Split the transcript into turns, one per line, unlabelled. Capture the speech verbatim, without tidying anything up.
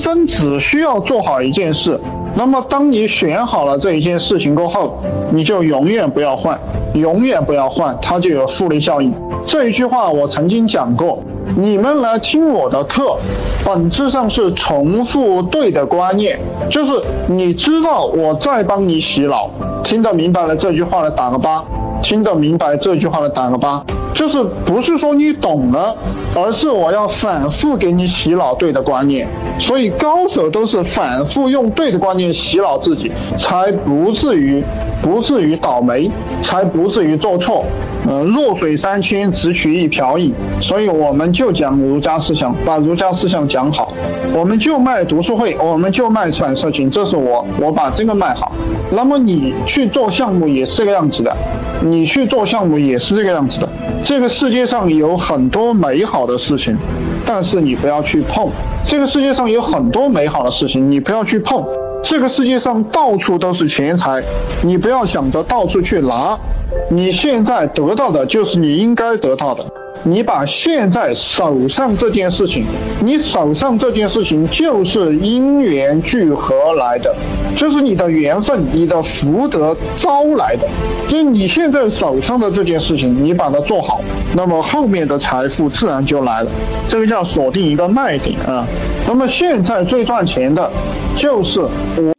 生只需要做好一件事，那么当你选好了这一件事情过后，你就永远不要换，永远不要换，它就有复利效应。这一句话我曾经讲过，你们来听我的课，本质上是重复对的观念，就是你知道我在帮你洗脑，听得明白了这句话的打个八，听得明白这句话的打个八，就是不是说你懂了，而是我要反复给你洗脑对的观念。所以高手都是反复用对的观念洗脑自己，才不至于不至于倒霉，才不至于做错。呃，弱水三千，只取一瓢饮。所以我们就讲儒家思想，把儒家思想讲好。我们就卖读书会，我们就卖出版社群，这是我我把这个卖好。那么你去做项目也是这个样子的，你去做项目也是这个样子的。这个世界上有很多美好的事情，但是你不要去碰。这个世界上有很多美好的事情，你不要去碰。这个世界上到处都是钱财，你不要想着到处去拿。你现在得到的就是你应该得到的，你把现在手上这件事情，你手上这件事情就是因缘聚合来的，就是你的缘分，你的福德招来的。就是你现在手上的这件事情，你把它做好，那么后面的财富自然就来了。这个叫锁定一个卖点啊。那么现在最赚钱的就是我